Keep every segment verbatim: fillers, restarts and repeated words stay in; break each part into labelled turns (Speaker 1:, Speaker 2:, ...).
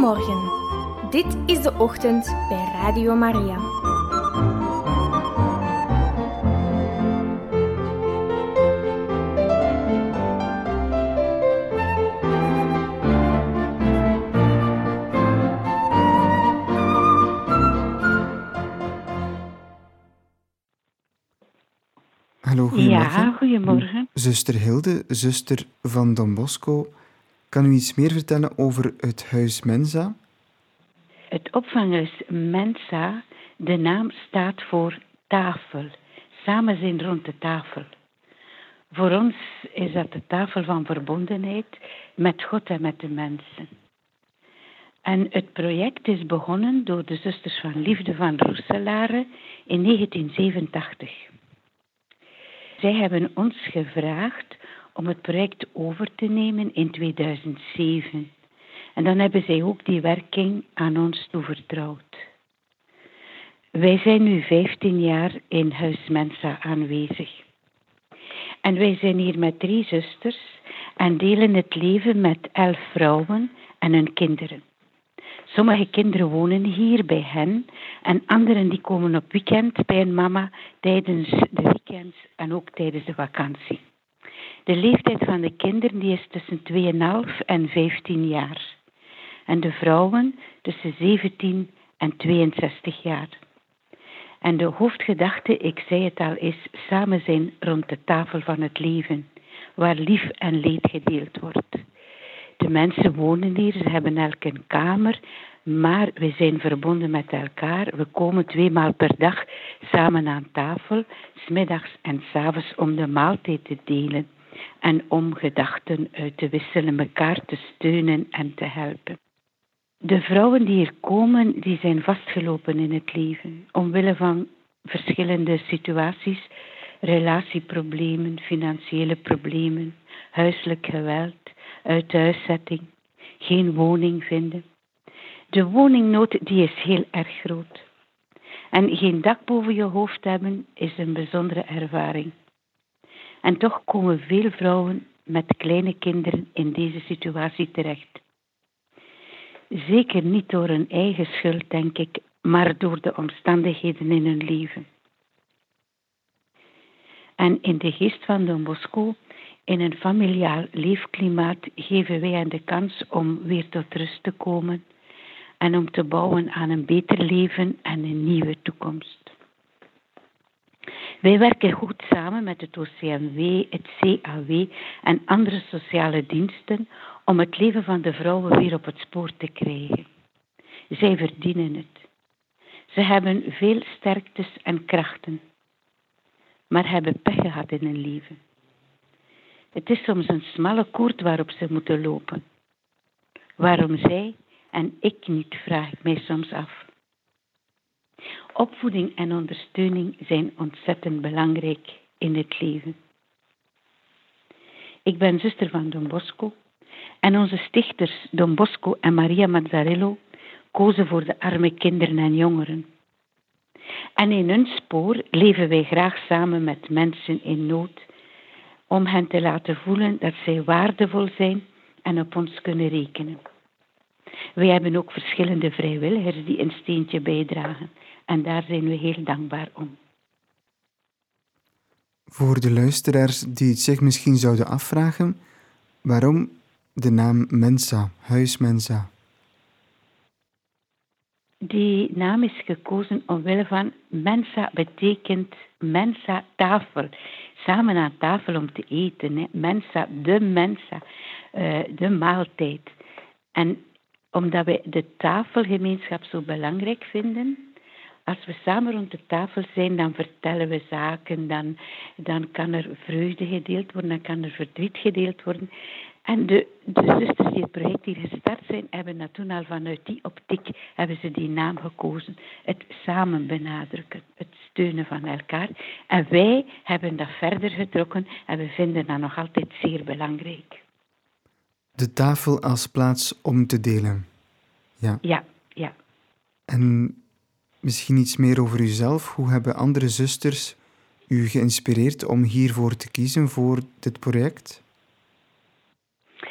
Speaker 1: Goedemorgen. Dit is de ochtend bij Radio Maria.
Speaker 2: Hallo, goedemorgen.
Speaker 3: Ja, goedemorgen.
Speaker 2: Zuster Hilde, zuster van Don Bosco. Kan u iets meer vertellen over het Huis Mensa?
Speaker 3: Het opvanghuis Mensa, de naam staat voor tafel. Samen zijn rond de tafel. Voor ons is dat de tafel van verbondenheid met God en met de mensen. En het project is begonnen door de Zusters van Liefde van Roeselare in negentien zevenentachtig. Zij hebben ons gevraagd om het project over te nemen in tweeduizend zeven. En dan hebben zij ook die werking aan ons toevertrouwd. Wij zijn nu vijftien jaar in Huis Mensa aanwezig. En wij zijn hier met drie zusters en delen het leven met elf vrouwen en hun kinderen. Sommige kinderen wonen hier bij hen en anderen die komen op weekend bij een mama tijdens de weekends en ook tijdens de vakantie. De leeftijd van de kinderen die is tussen twee komma vijf en vijftien jaar. En de vrouwen tussen zeventien en tweeënzestig jaar. En de hoofdgedachte, ik zei het al, is samen zijn rond de tafel van het leven, waar lief en leed gedeeld wordt. De mensen wonen hier, ze hebben elk een kamer, maar we zijn verbonden met elkaar. We komen twee maal per dag samen aan tafel, 's middags en 's avonds, om de maaltijd te delen en om gedachten uit te wisselen, elkaar te steunen en te helpen. De vrouwen die hier komen, die zijn vastgelopen in het leven, omwille van verschillende situaties, relatieproblemen, financiële problemen, huiselijk geweld, uithuiszetting, geen woning vinden. De woningnood die is heel erg groot. En geen dak boven je hoofd hebben is een bijzondere ervaring. En toch komen veel vrouwen met kleine kinderen in deze situatie terecht. Zeker niet door hun eigen schuld, denk ik, maar door de omstandigheden in hun leven. En in de geest van Don Bosco, in een familiaal leefklimaat, geven wij hen de kans om weer tot rust te komen en om te bouwen aan een beter leven en een nieuwe toekomst. Wij werken goed samen met het O C M W, het C A W en andere sociale diensten om het leven van de vrouwen weer op het spoor te krijgen. Zij verdienen het. Ze hebben veel sterktes en krachten, maar hebben pech gehad in hun leven. Het is soms een smalle koord waarop ze moeten lopen. Waarom zij en ik niet, vraag ik mij soms af. Opvoeding en ondersteuning zijn ontzettend belangrijk in het leven. Ik ben zuster van Don Bosco en onze stichters Don Bosco en Maria Mazzarello kozen voor de arme kinderen en jongeren. En in hun spoor leven wij graag samen met mensen in nood, om hen te laten voelen dat zij waardevol zijn en op ons kunnen rekenen. Wij hebben ook verschillende vrijwilligers die een steentje bijdragen en daar zijn we heel dankbaar om.
Speaker 2: Voor de luisteraars die het zich misschien zouden afvragen, waarom de naam Mensa, Huis Mensa?
Speaker 3: Die naam is gekozen omwille van Mensa betekent Mensa tafel. Samen aan tafel om te eten. Hè. Mensa, de Mensa, uh, de maaltijd. En omdat wij de tafelgemeenschap zo belangrijk vinden, als we samen rond de tafel zijn, dan vertellen we zaken, dan, dan kan er vreugde gedeeld worden, dan kan er verdriet gedeeld worden. En de, de zusters die het project hier gestart zijn, hebben dat toen al vanuit die optiek, hebben ze die naam gekozen. Het samen benadrukken, het steunen van elkaar. En wij hebben dat verder getrokken en we vinden dat nog altijd zeer belangrijk.
Speaker 2: De tafel als plaats om te delen. Ja.
Speaker 3: Ja, ja.
Speaker 2: En misschien iets meer over uzelf. Hoe hebben andere zusters u geïnspireerd om hiervoor te kiezen, voor dit project?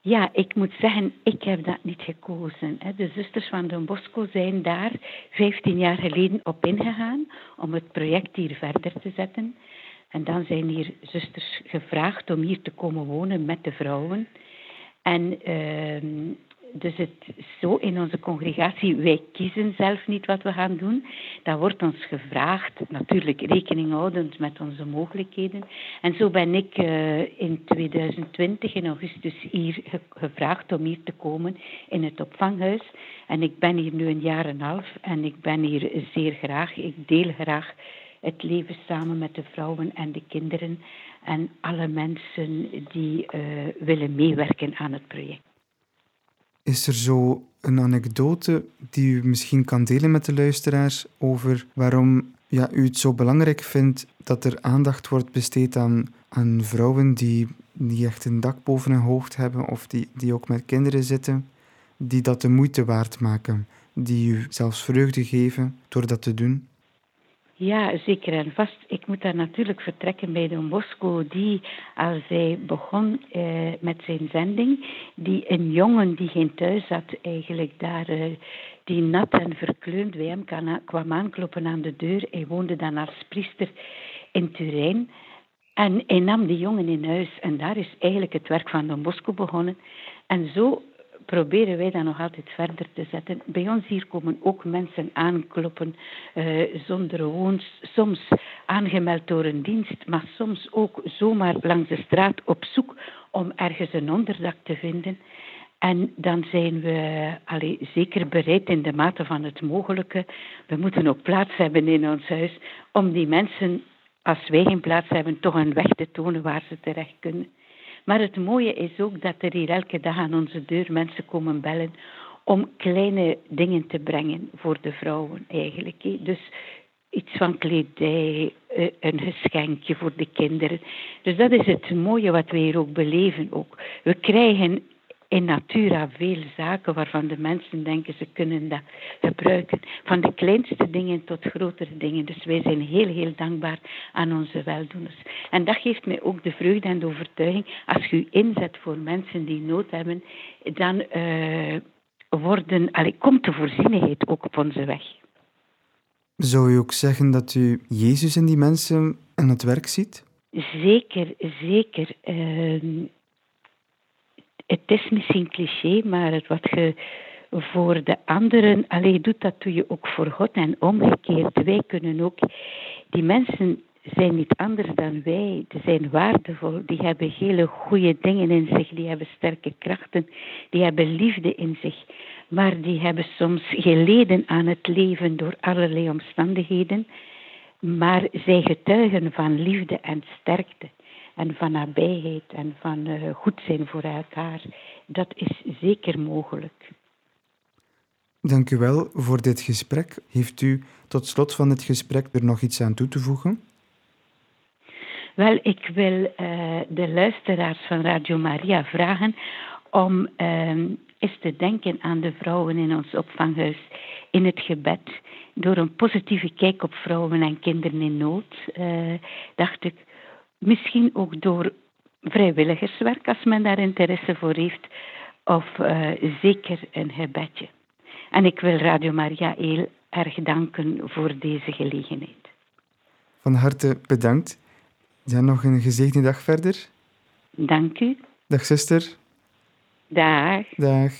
Speaker 3: Ja, ik moet zeggen, ik heb dat niet gekozen. De zusters van Don Bosco zijn daar vijftien jaar geleden op ingegaan om het project hier verder te zetten. En dan zijn hier zusters gevraagd om hier te komen wonen met de vrouwen. En uh, dus het zo in onze congregatie, wij kiezen zelf niet wat we gaan doen. Dat wordt ons gevraagd, natuurlijk rekening houdend met onze mogelijkheden. En zo ben ik uh, in tweeduizend twintig in augustus hier ge- gevraagd om hier te komen in het opvanghuis. En ik ben hier nu een jaar en een half en ik ben hier zeer graag. Ik deel graag het leven samen met de vrouwen en de kinderen en alle mensen die uh, willen meewerken aan het project.
Speaker 2: Is er zo een anekdote die u misschien kan delen met de luisteraars over waarom ja, u het zo belangrijk vindt dat er aandacht wordt besteed aan, aan vrouwen die niet echt een dak boven hun hoofd hebben of die, die ook met kinderen zitten, die dat de moeite waard maken, die u zelfs vreugde geven door dat te doen?
Speaker 3: Ja, zeker en vast. Ik moet daar natuurlijk vertrekken bij Don Bosco, die, als hij begon eh, met zijn zending, die een jongen die geen thuis had, eigenlijk daar, eh, die nat en verkleumd bij hem kwam aankloppen aan de deur. Hij woonde dan als priester in Turijn. En hij nam die jongen in huis. En daar is eigenlijk het werk van Don Bosco begonnen. En zo proberen wij dat nog altijd verder te zetten. Bij ons hier komen ook mensen aankloppen uh, zonder woons, soms aangemeld door een dienst, maar soms ook zomaar langs de straat op zoek om ergens een onderdak te vinden. En dan zijn we allee, zeker bereid in de mate van het mogelijke. We moeten ook plaats hebben in ons huis om die mensen, als wij geen plaats hebben, toch een weg te tonen waar ze terecht kunnen. Maar het mooie is ook dat er hier elke dag aan onze deur mensen komen bellen om kleine dingen te brengen voor de vrouwen eigenlijk. Dus iets van kledij, een geschenkje voor de kinderen. Dus dat is het mooie wat we hier ook beleven. Ook. We krijgen in natura veel zaken waarvan de mensen denken ze kunnen dat gebruiken. Van de kleinste dingen tot grotere dingen. Dus wij zijn heel, heel dankbaar aan onze weldoeners. En dat geeft mij ook de vreugde en de overtuiging. Als je u inzet voor mensen die nood hebben, dan uh, worden, allee, komt de voorzienigheid ook op onze weg.
Speaker 2: Zou u ook zeggen dat u Jezus in die mensen aan het werk ziet?
Speaker 3: Zeker, zeker. Uh, Het is misschien cliché, maar wat je voor de anderen alleen doet, dat doe je ook voor God en omgekeerd. Wij kunnen ook, die mensen zijn niet anders dan wij, die zijn waardevol, die hebben hele goede dingen in zich, die hebben sterke krachten, die hebben liefde in zich. Maar die hebben soms geleden aan het leven door allerlei omstandigheden, maar zij getuigen van liefde en sterkte. En van nabijheid en van uh, goed zijn voor elkaar. Dat is zeker mogelijk.
Speaker 2: Dank u wel voor dit gesprek. Heeft u tot slot van dit gesprek er nog iets aan toe te voegen?
Speaker 3: Wel, ik wil uh, de luisteraars van Radio Maria vragen om uh, eens te denken aan de vrouwen in ons opvanghuis in het gebed. Door een positieve kijk op vrouwen en kinderen in nood, uh, dacht ik, misschien ook door vrijwilligerswerk, als men daar interesse voor heeft, of uh, zeker een gebedje. En ik wil Radio Maria heel erg danken voor deze gelegenheid.
Speaker 2: Van harte bedankt. Ja, nog een gezegende dag verder.
Speaker 3: Dank u.
Speaker 2: Dag zuster.
Speaker 3: Dag.
Speaker 2: Dag.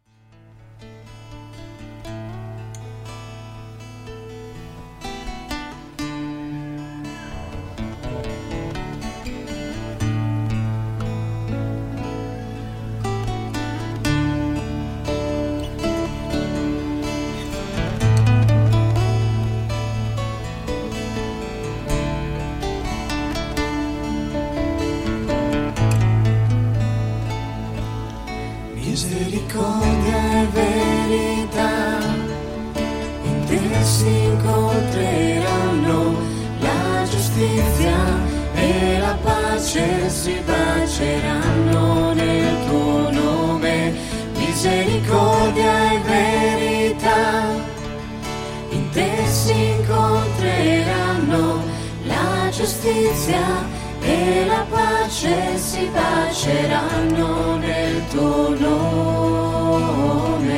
Speaker 4: Misericordia e verità in te si incontreranno, la giustizia e la pace si baceranno nel tuo nome. Misericordia e verità in te si incontreranno, la giustizia e la pace si baceranno nel tuo nome.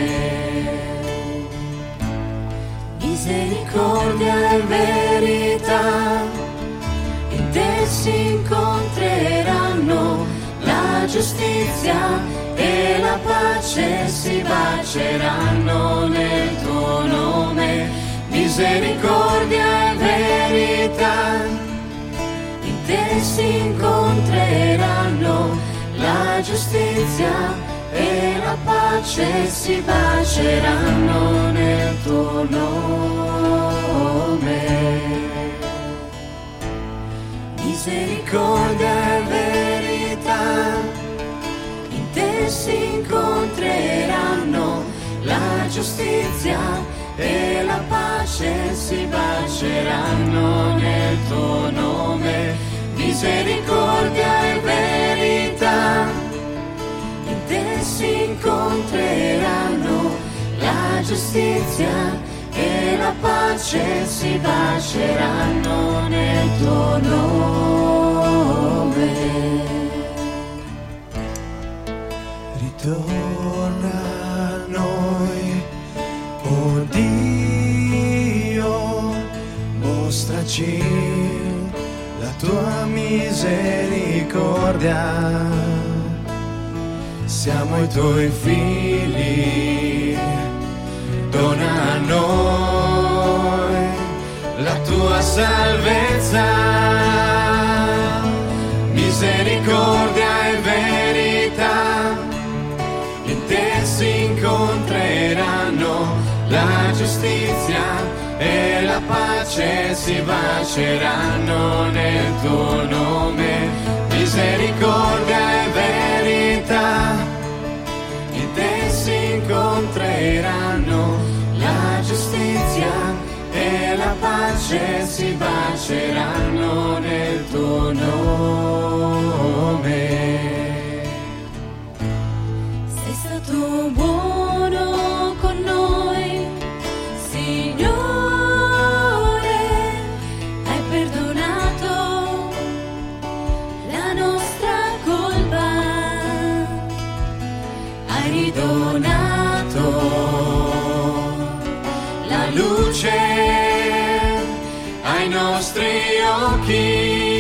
Speaker 4: Misericordia e verità in te si incontreranno, la giustizia e la pace si baceranno nel tuo nome. Misericordia e verità in te si incontreranno, la giustizia e la pace si baceranno nel tuo nome. Misericordia e verità in te si incontreranno, la giustizia e la pace si baceranno nel tuo nome. Misericordia e verità in te si incontreranno, la giustizia e la pace si baceranno nel tuo nome. Ritorna a noi, oh Dio, mostraci la tua misericordia. Siamo i tuoi figli, dona a noi la tua salvezza. Misericordia e verità in te si incontreranno, la giustizia e la pace si baceranno nel tuo nome. Misericordia e verità in te si incontreranno, la giustizia e la pace si baceranno nel tuo nome. Sei stato buono con noi, Signore, hai perdonato la nostra colpa, hai ridonato la luce ai nostri occhi.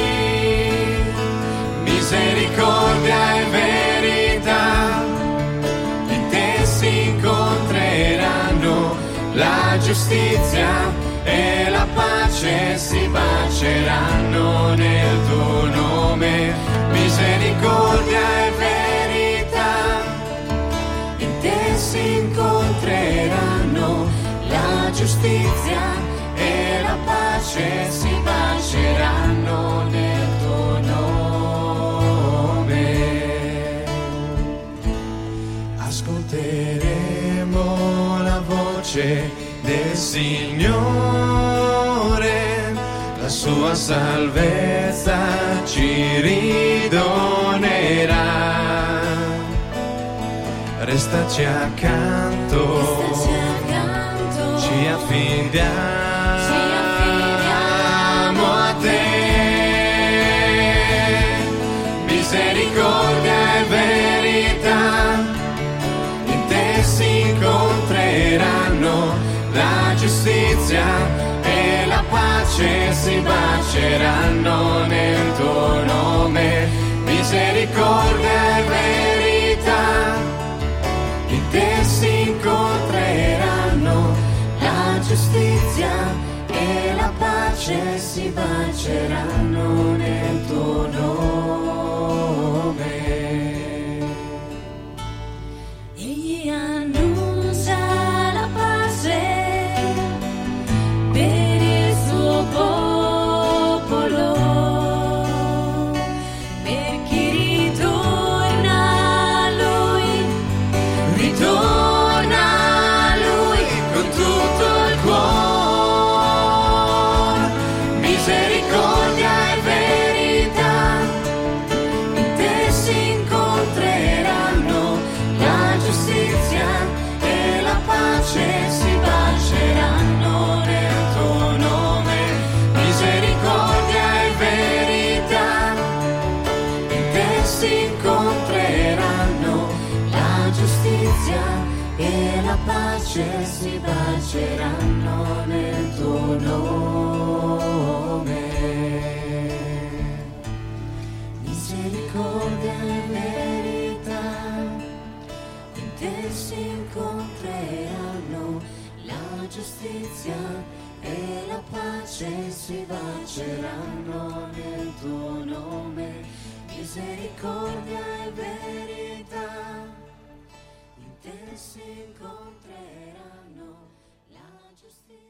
Speaker 4: Misericordia e verità in te si incontreranno, la giustizia e la pace si baceranno nel tuo nome. Misericordia e verità in te si incontreranno, la giustizia e la pace si baceranno nel tuo nome. Ascolteremo la voce del Signore, la sua salvezza ci ridonerà. Restaci accanto, Restaci accanto. Ci affidiamo a te. Misericordia e verità in te si incontreranno, la giustizia e la pace si baceranno nel tuo nome. Misericordia e verità in te si incontreranno, la giustizia e la pace si baceranno nel tuo nome. Egli annuncia la pace per il suo popolo, per chi ritorna a lui, ritorna a lui con tutto il cuore. Misericordia e verità giustizia e la pace si baceranno nel tuo nome. Misericordia e verità in te si incontreranno, la giustizia e la pace si baceranno nel tuo nome. Misericordia e verità in te si incontreranno, la giustizia